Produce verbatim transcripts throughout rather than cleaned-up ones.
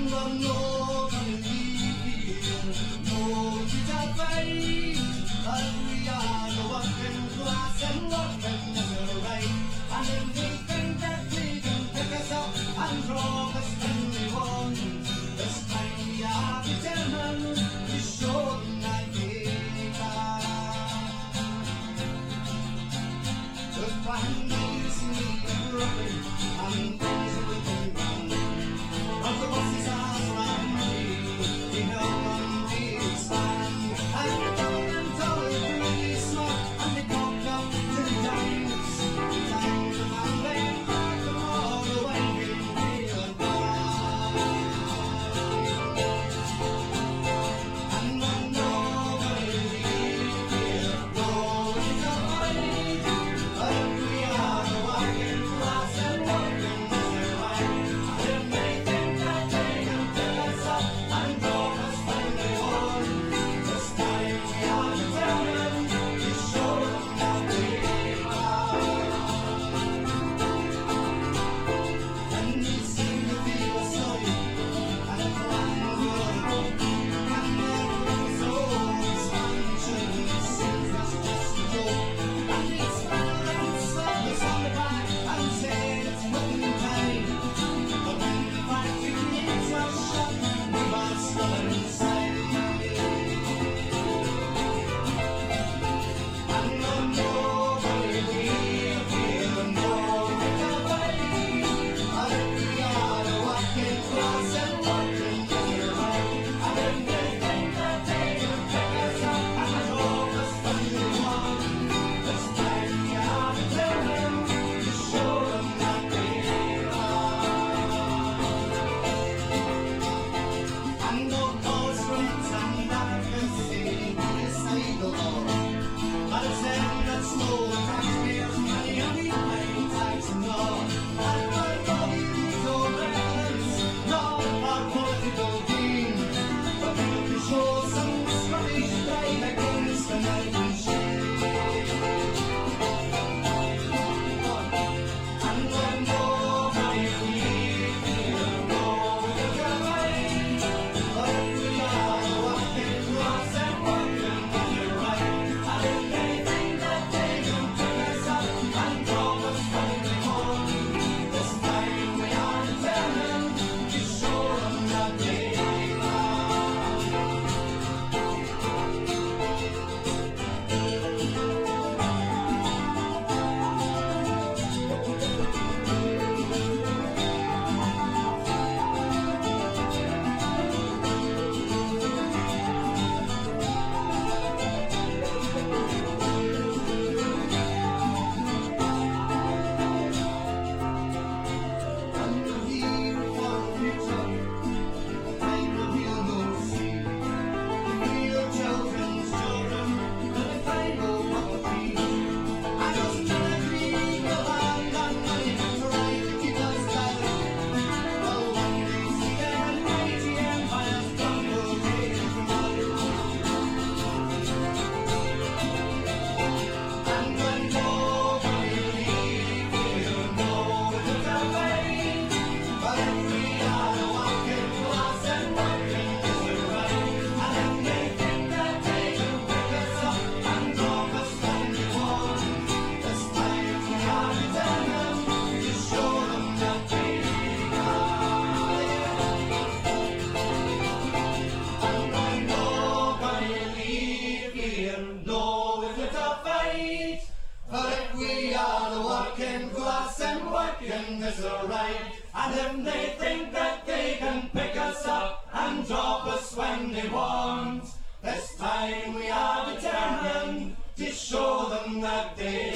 working is the right, and if they think that they can pick us up and drop us when they want, this time we are determined to show them that they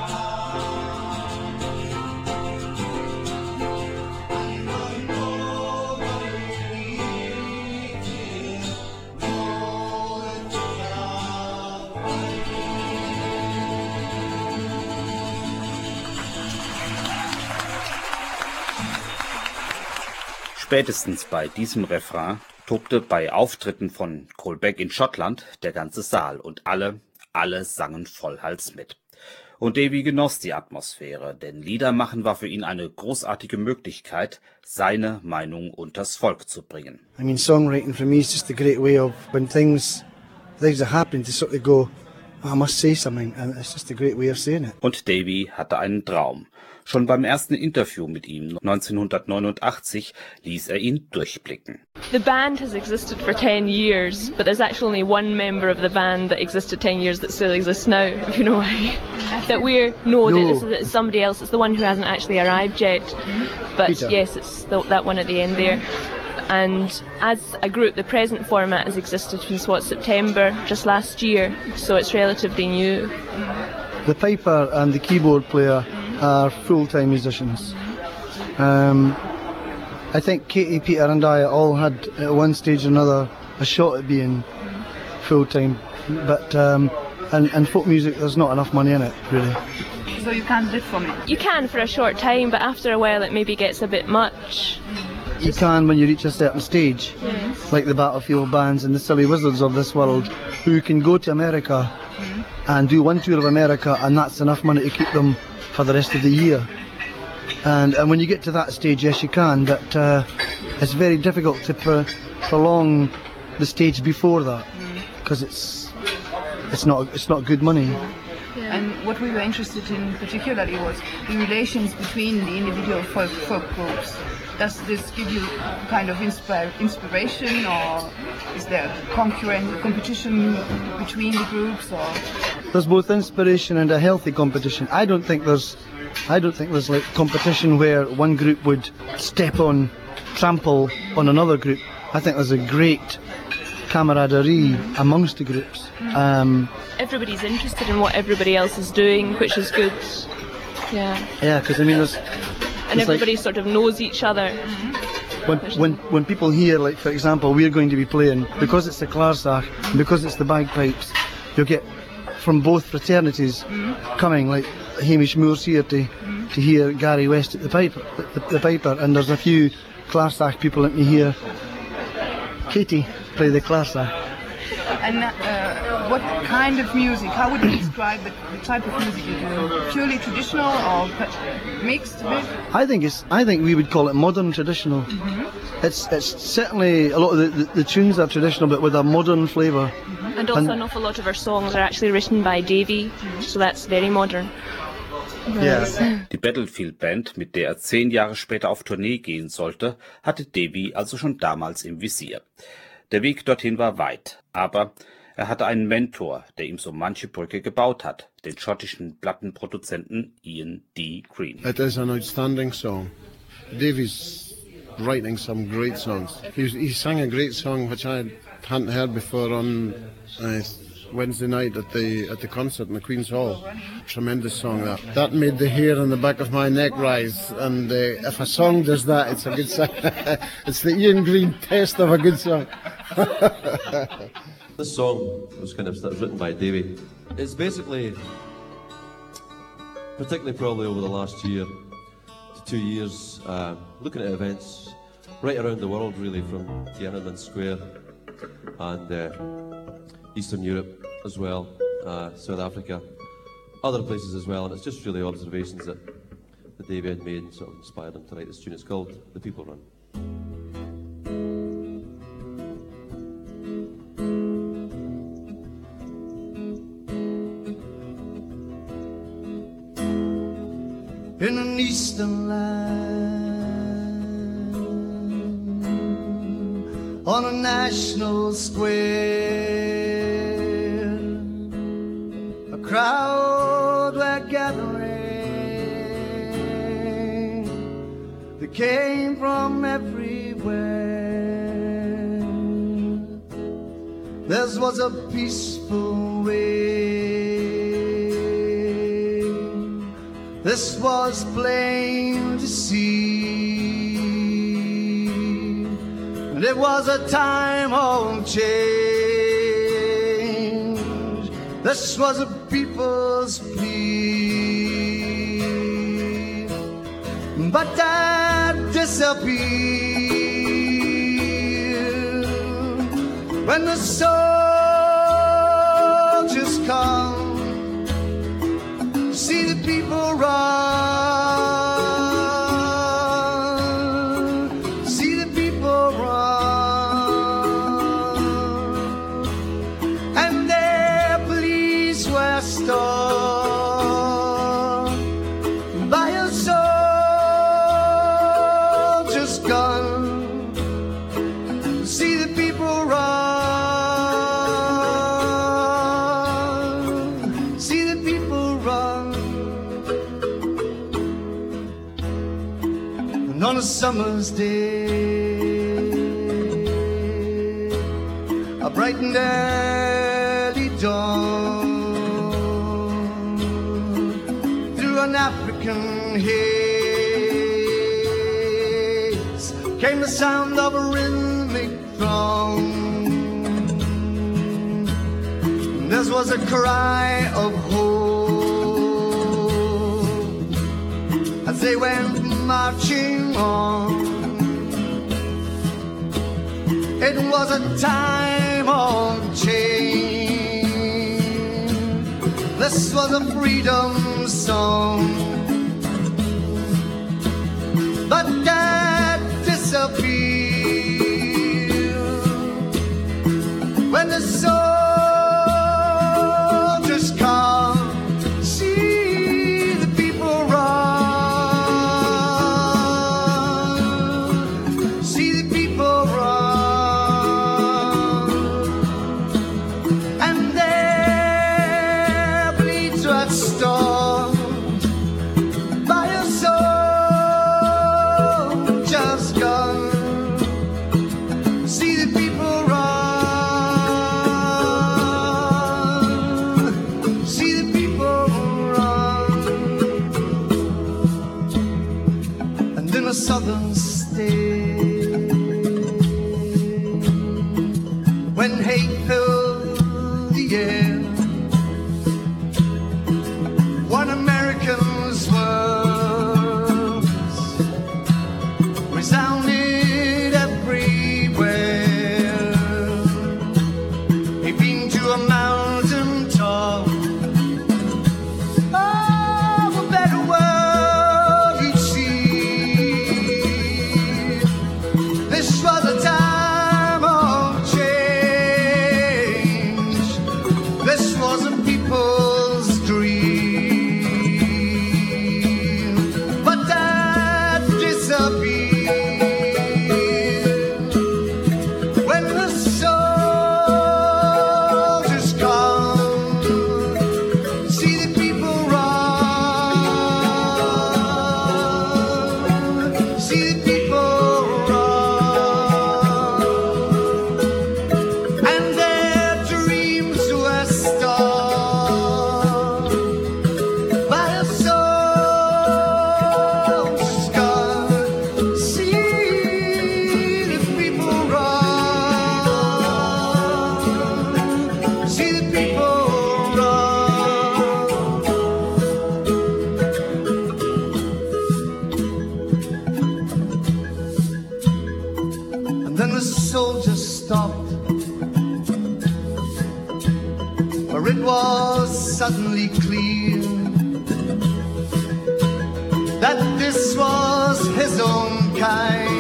can. Spätestens bei diesem Refrain tobte bei Auftritten von Colbeck in Schottland der ganze Saal und alle, alle sangen voll Hals mit. Und Davy genoss die Atmosphäre, denn Liedermachen war für ihn eine großartige Möglichkeit, seine Meinung unters Volk zu bringen. I mean, songwriting for me is just a great way of, when things, things are happening, to sort of go, oh, I must say something, and it's just a great way of saying it. Und Davy hatte einen Traum. Schon beim ersten Interview mit ihm neunzehnhundertneunundachtzig ließ er ihn durchblicken. The band has existed for ten years, but there's actually only one member of the band that existed ten years that still exists now, if you know why. That we're, no, No. That it's somebody else, it's the one who hasn't actually arrived yet. But Peter. yes, it's the, that one at the end there. And as a group, the present format has existed since, what, September, just last year, so it's relatively new. The piper and the keyboard player are full-time musicians. Um, I think Katie, Peter and I all had at one stage or another a shot at being full-time, but um, and, and folk music, there's not enough money in it, really. So you can't live from it? You can for a short time, but after a while it maybe gets a bit much. You can when you reach a certain stage, Yes. like the Battlefield bands and the Silly Wizards of this world, who can go to America and do one tour of America, and that's enough money to keep them for the rest of the year. And and when you get to that stage, yes, you can, but uh, it's very difficult to pro- prolong the stage before that, because it's it's not it's not good money. And what we were interested in particularly was the relations between the individual folk, folk groups. Does this give you kind of inspire, inspiration, or is there concurrent competition between the groups? Or There's both inspiration and a healthy competition. I don't think there's I don't think there's like competition where one group would step on, trample on another group. I think there's a great camaraderie amongst the groups. Um, Everybody's interested in what everybody else is doing, which is good. Yeah. yeah, because I mean, there's And It's like- everybody sort of knows each other. when when when people hear, like for example, we're going to be playing, because it's the Clarsach, because it's the bagpipes, you'll get from both fraternities coming, like Hamish Moore's here to to hear Gary West at the piper, the, the piper, and there's a few Clarsach people that you hear Katie play the Clarsach. and uh, what kind of music? How would you describe the, the type of music you do? Purely traditional or pe- mixed with? I think it's. I think we would call it modern traditional. It's it's certainly a lot of the, the, the tunes are traditional, but with a modern flavour. And also And- an awful lot of our songs are actually written by Davy, so that's very modern. Yeah. Die Battlefield Band, mit der er zehn Jahre später auf Tournee gehen sollte, hatte Davy also schon damals im Visier. Der Weg dorthin war weit, aber er hatte einen Mentor, der ihm so manche Brücke gebaut hat, den schottischen Plattenproduzenten Ian D. Green. It is an outstanding song. Davy's writing some great songs. He, was, he sang a great song which I hadn't heard before on uh, Wednesday night at the at the concert in the Queen's Hall. Tremendous song that. That made the hair on the back of my neck rise. And uh, if a song does that, it's a good song. It's the Ian Green test of a good song. This song was kind of that was written by Davy. It's basically, particularly probably over the last year to two years, uh, looking at events right around the world, really, from Tiananmen Square and uh, Eastern Europe as well, uh, South Africa, other places as well, and it's just really observations that, that Davy had made and sort of inspired him to write this tune. It's called The People Run. In an eastern land, on a national square, a crowd were gathering. They came from everywhere. This was a peaceful way. This was plain to see, and it was a time of change. This was a people's plea, but that disappeared when the soldiers come see the people run, see the people run, and their police were stopped by a soldier's gun. See the people run, see the people run. And on a summer's day, a bright and early dawn, through an African haze came the sound of a rhythmic throng. This was a cry of hope as they went marching on. It was a time of change. This was a freedom song. But that disappeared when the soldiers come. See the people run, see the people run, and their bleeds were stopped by a soldier's gun. See the people run, see the people run. And in a southern state, when hate filled the air, one American's words resounded everywhere. He'd been to a mountain top of a better world he'd see. This was a time of change. This was a people's dream. But that disappeared when the soldiers come. See the people run, see the people run, and their dreams were stopped by a soldier's gun. See the people run, see the people run. And then the soldiers stopped, for it was suddenly clear that this was his own kind.